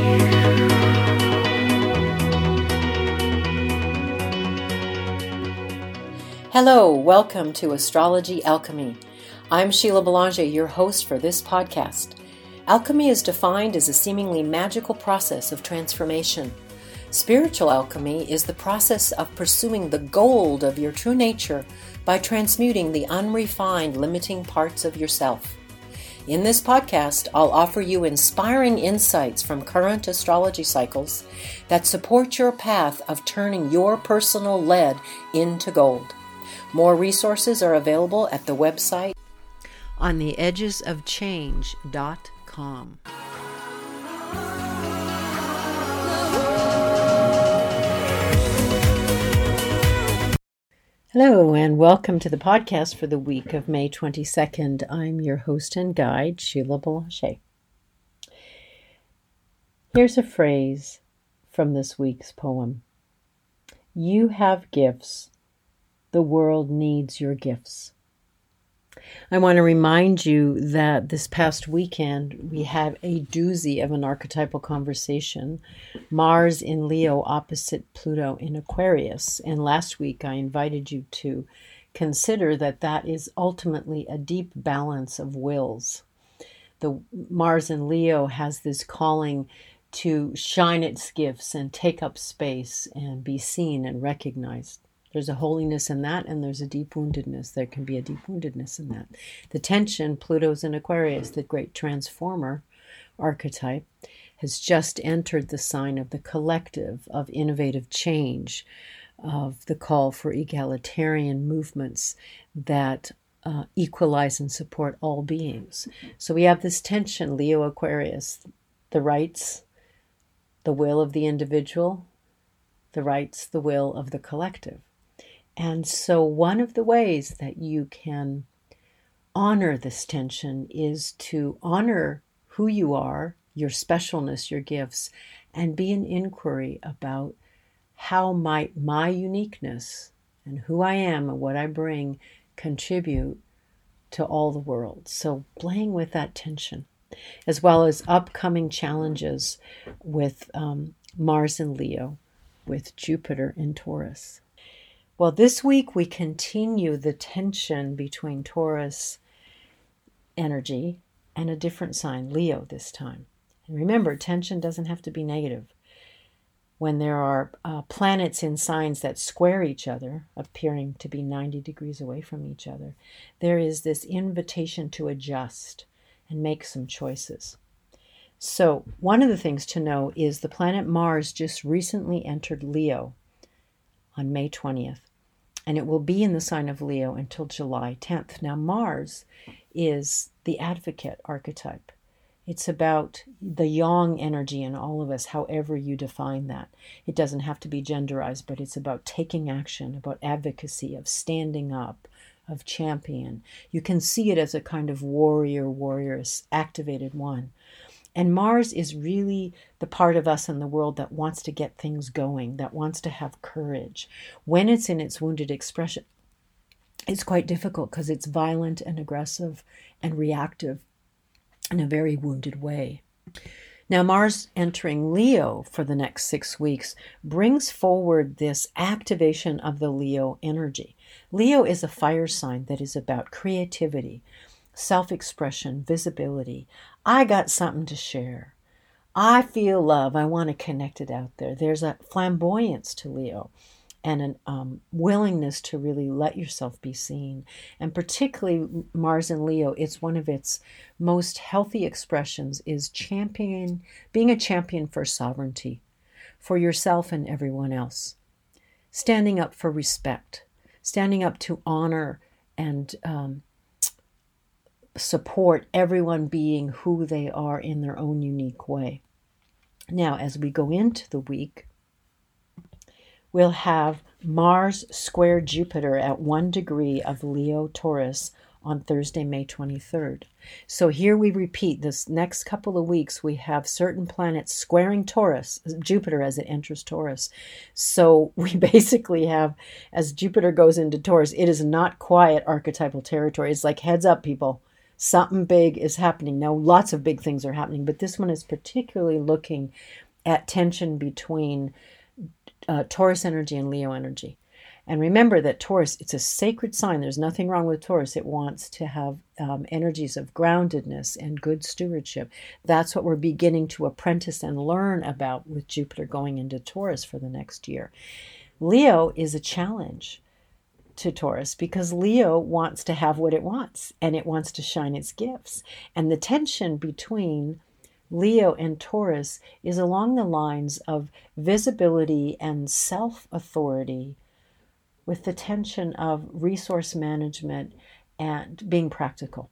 Hello, welcome to Astrology Alchemy. I'm Sheila Belanger, your host for this podcast. Alchemy is defined as a seemingly magical process of transformation. Spiritual alchemy is the process of pursuing the gold of your true nature by transmuting the unrefined, limiting parts of yourself. In this podcast, I'll offer you inspiring insights from current astrology cycles that support your path of turning your personal lead into gold. More resources are available at the website ontheedgesofchange.com. Hello, and welcome to the podcast for the week of May 22nd. I'm your host and guide, Sheila Belanger. Here's a phrase from this week's poem. You have gifts. The world needs your gifts. I want to remind you that this past weekend we had a doozy of an archetypal conversation. Mars in Leo opposite Pluto in Aquarius. And last week I invited you to consider that is ultimately a deep balance of wills. The Mars in Leo has this calling to shine its gifts and take up space and be seen and recognized. There's a holiness in that, and there's a deep woundedness. There can be a deep woundedness in that. The tension, Pluto's in Aquarius, the great transformer archetype, has just entered the sign of the collective, of innovative change, of the call for egalitarian movements that equalize and support all beings. So we have this tension, Leo Aquarius, the rights, the will of the individual, the rights, the will of the collective. And so one of the ways that you can honor this tension is to honor who you are, your specialness, your gifts, and be in inquiry about how might my uniqueness and who I am and what I bring contribute to all the world. So playing with that tension, as well as upcoming challenges with Mars in Leo, with Jupiter in Taurus. Well, this week we continue the tension between Taurus energy and a different sign, Leo this time. And remember, tension doesn't have to be negative. When there are planets in signs that square each other, appearing to be 90 degrees away from each other, there is this invitation to adjust and make some choices. So one of the things to know is the planet Mars just recently entered Leo on May 20th, and it will be in the sign of Leo until July 10th. Now, Mars is the advocate archetype. It's about the yang energy in all of us, however you define that. It doesn't have to be genderized, but it's about taking action, about advocacy, of standing up, of champion. You can see it as a kind of warrior, activated one. And Mars is really the part of us in the world that wants to get things going, that wants to have courage. When it's in its wounded expression, it's quite difficult because it's violent and aggressive and reactive in a very wounded way. Now, Mars entering Leo for the next 6 weeks brings forward this activation of the Leo energy. Leo is a fire sign that is about creativity, self-expression, visibility. I got something to share. I feel love. I want to connect it out there. There's a flamboyance to Leo and a willingness to really let yourself be seen. And particularly Mars in Leo, it's one of its most healthy expressions is being a champion for sovereignty, for yourself and everyone else. Standing up for respect, standing up to honor and support everyone being who they are in their own unique way. Now, as we go into the week, we'll have Mars square Jupiter at 1 degree of Leo Taurus on Thursday, May 23rd. So here we repeat, this next couple of weeks, we have certain planets squaring Jupiter as it enters Taurus. So we basically have, as Jupiter goes into Taurus, it is not quiet archetypal territory. It's like, heads up, people. Something big is happening. Now, lots of big things are happening, but this one is particularly looking at tension between Taurus energy and Leo energy. And remember that Taurus, it's a sacred sign. There's nothing wrong with Taurus. It wants to have energies of groundedness and good stewardship. That's what we're beginning to apprentice and learn about with Jupiter going into Taurus for the next year. Leo is a challenge to Taurus because Leo wants to have what it wants and it wants to shine its gifts. And the tension between Leo and Taurus is along the lines of visibility and self-authority, with the tension of resource management and being practical.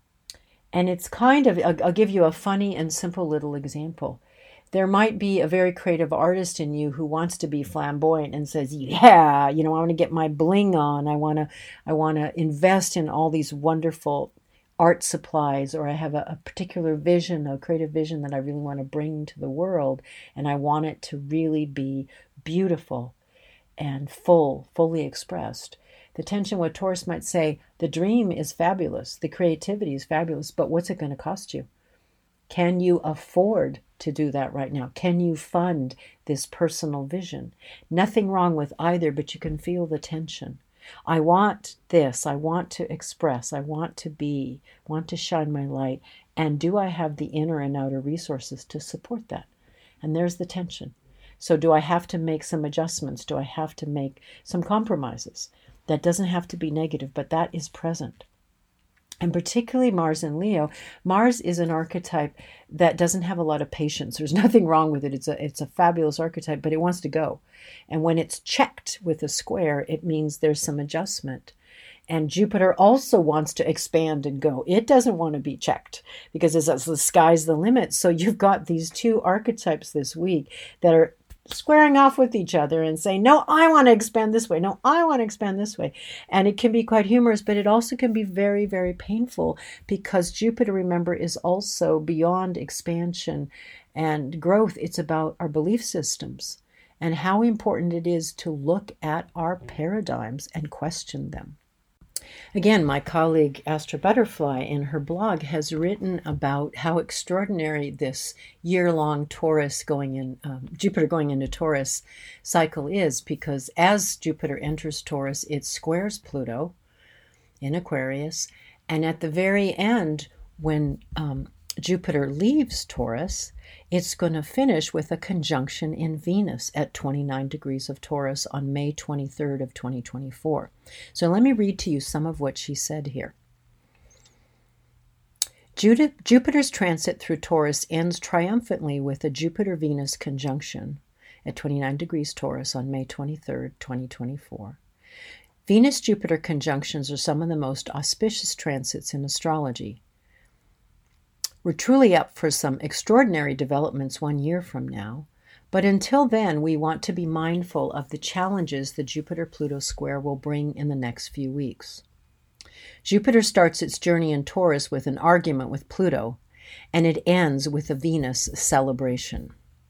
And it's kind of, I'll give you a funny and simple little example. There might be a very creative artist in you who wants to be flamboyant and says, yeah, I want to get my bling on. I want to invest in all these wonderful art supplies, or I have a particular vision, a creative vision that I really want to bring to the world. And I want it to really be beautiful and fully expressed. The tension with Taurus might say, the dream is fabulous, the creativity is fabulous, but what's it going to cost you? Can you afford to do that right now? Can you fund this personal vision? Nothing wrong with either, but you can feel the tension. I want this, I want to express, I want to shine my light, and do I have the inner and outer resources to support that? And there's the tension. So do I have to make some adjustments? Do I have to make some compromises? That doesn't have to be negative, but that is present. And particularly Mars and Leo. Mars is an archetype that doesn't have a lot of patience. There's nothing wrong with it. It's a fabulous archetype, but it wants to go. And when it's checked with a square, it means there's some adjustment. And Jupiter also wants to expand and go. It doesn't want to be checked because the sky's the limit. So you've got these two archetypes this week that are squaring off with each other and saying, no, I want to expand this way. No, I want to expand this way. And it can be quite humorous, but it also can be very, very painful because Jupiter, remember, is also beyond expansion and growth. It's about our belief systems and how important it is to look at our paradigms and question them. Again, my colleague Astra Butterfly in her blog has written about how extraordinary this year-long Jupiter going into Taurus cycle is, because as Jupiter enters Taurus, it squares Pluto in Aquarius, and at the very end, when Jupiter leaves Taurus, it's going to finish with a conjunction in Venus at 29 degrees of Taurus on May 23rd of 2024. So let me read to you some of what she said here. Jupiter's transit through Taurus ends triumphantly with a Jupiter-Venus conjunction at 29 degrees Taurus on May 23rd, 2024. Venus-Jupiter conjunctions are some of the most auspicious transits in astrology. We're truly up for some extraordinary developments 1 year from now, but until then, we want to be mindful of the challenges the Jupiter-Pluto square will bring in the next few weeks. Jupiter starts its journey in Taurus with an argument with Pluto, and it ends with a Venus celebration.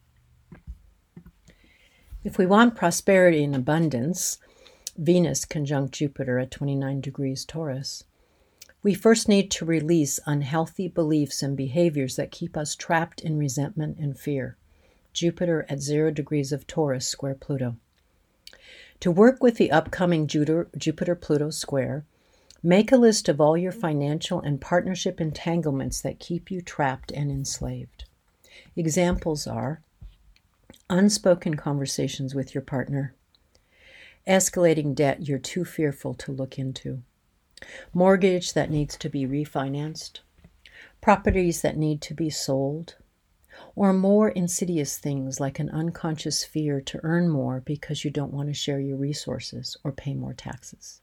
If we want prosperity and abundance, Venus conjunct Jupiter at 29 degrees Taurus, we first need to release unhealthy beliefs and behaviors that keep us trapped in resentment and fear. Jupiter at 0 degrees of Taurus square Pluto. To work with the upcoming Jupiter-Pluto square, make a list of all your financial and partnership entanglements that keep you trapped and enslaved. Examples are unspoken conversations with your partner, escalating debt you're too fearful to look into, mortgage that needs to be refinanced, properties that need to be sold, or more insidious things like an unconscious fear to earn more because you don't want to share your resources or pay more taxes.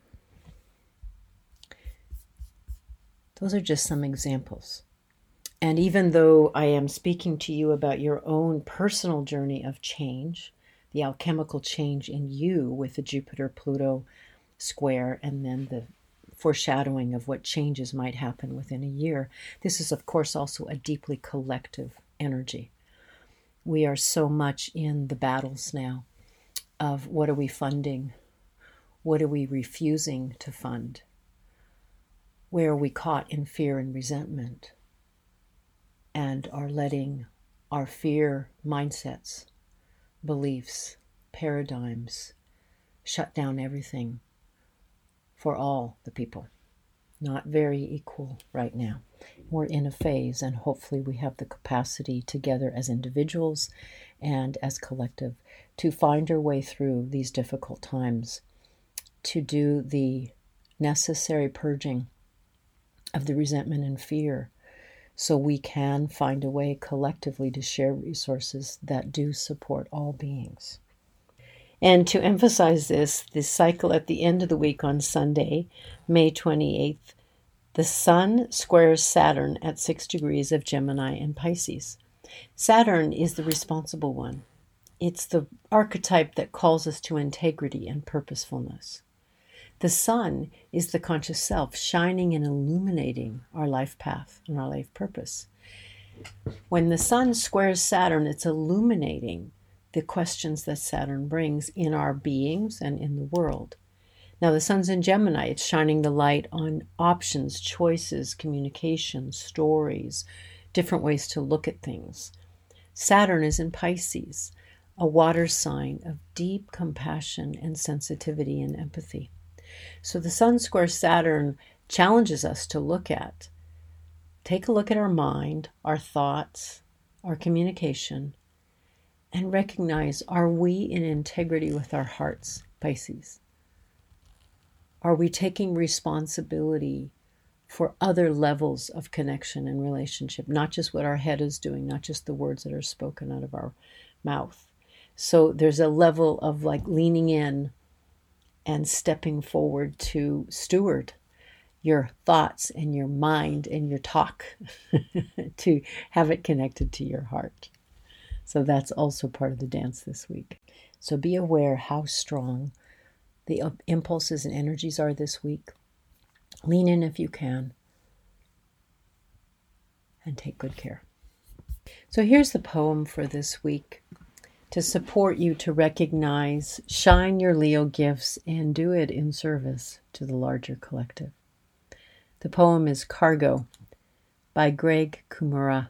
Those are just some examples. And even though I am speaking to you about your own personal journey of change, the alchemical change in you with the Jupiter-Pluto square, and then the foreshadowing of what changes might happen within a year. This is, of course, also a deeply collective energy. We are so much in the battles now of what are we funding? What are we refusing to fund? Where are we caught in fear and resentment and are letting our fear mindsets, beliefs, paradigms shut down everything for all the people? Not very equal right now. We're in a phase, and hopefully we have the capacity together as individuals and as collective to find our way through these difficult times, to do the necessary purging of the resentment and fear so we can find a way collectively to share resources that do support all beings. And to emphasize this cycle at the end of the week on Sunday, May 28th, the Sun squares Saturn at 6 degrees of Gemini and Pisces. Saturn is the responsible one. It's the archetype that calls us to integrity and purposefulness. The Sun is the conscious self, shining and illuminating our life path and our life purpose. When the Sun squares Saturn, it's illuminating the questions that Saturn brings in our beings and in the world. Now, the Sun's in Gemini. It's shining the light on options, choices, communication, stories, different ways to look at things. Saturn is in Pisces, a water sign of deep compassion and sensitivity and empathy. So the Sun square Saturn challenges us to take a look at our mind, our thoughts, our communication, and recognize, are we in integrity with our hearts, Pisces? Are we taking responsibility for other levels of connection and relationship, not just what our head is doing, not just the words that are spoken out of our mouth? So there's a level of leaning in and stepping forward to steward your thoughts and your mind and your talk to have it connected to your heart. So that's also part of the dance this week. So be aware how strong the impulses and energies are this week. Lean in if you can and take good care. So here's the poem for this week to support you to recognize, shine your Leo gifts, and do it in service to the larger collective. The poem is Cargo by Greg Kumura.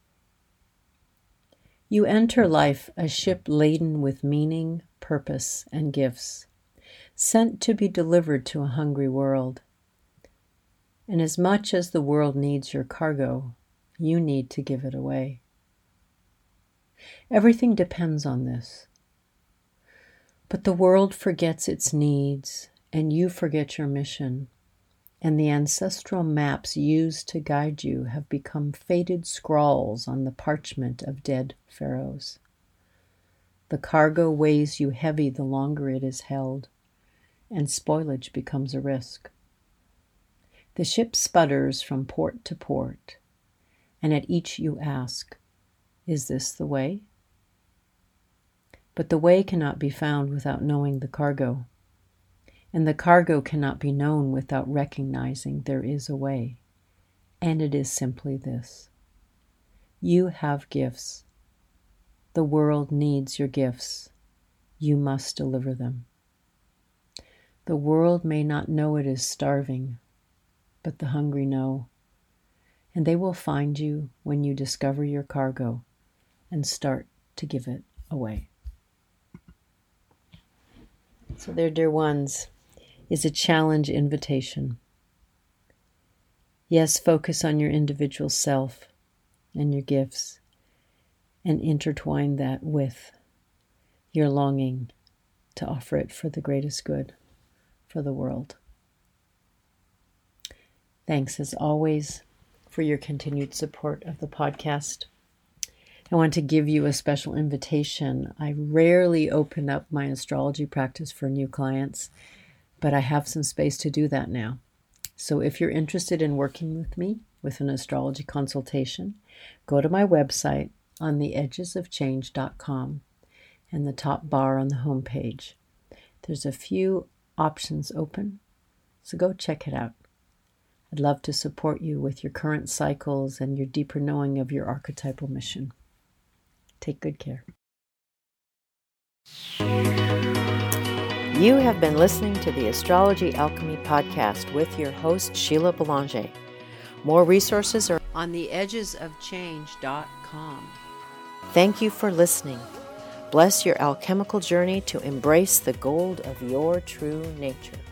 You enter life a ship laden with meaning, purpose, and gifts, sent to be delivered to a hungry world. And as much as the world needs your cargo, you need to give it away. Everything depends on this. But the world forgets its needs, and you forget your mission, and the ancestral maps used to guide you have become faded scrawls on the parchment of dead pharaohs. The cargo weighs you heavy the longer it is held, and spoilage becomes a risk. The ship sputters from port to port, and at each you ask, is this the way? But the way cannot be found without knowing the cargo, and the cargo cannot be known without recognizing there is a way, and it is simply this. You have gifts. The world needs your gifts. You must deliver them. The world may not know it is starving, but the hungry know, and they will find you when you discover your cargo and start to give it away. So there, dear ones, is a challenge invitation. Yes, focus on your individual self and your gifts, and intertwine that with your longing to offer it for the greatest good for the world. Thanks, as always, for your continued support of the podcast. I want to give you a special invitation. I rarely open up my astrology practice for new clients, but I have some space to do that now. So if you're interested in working with me with an astrology consultation, go to my website on theedgesofchange.com and the top bar on the homepage. There's a few options open, so go check it out. I'd love to support you with your current cycles and your deeper knowing of your archetypal mission. Take good care. You have been listening to the Astrology Alchemy Podcast with your host, Sheila Belanger. More resources are on theedgesofchange.com. Thank you for listening. Bless your alchemical journey to embrace the gold of your true nature.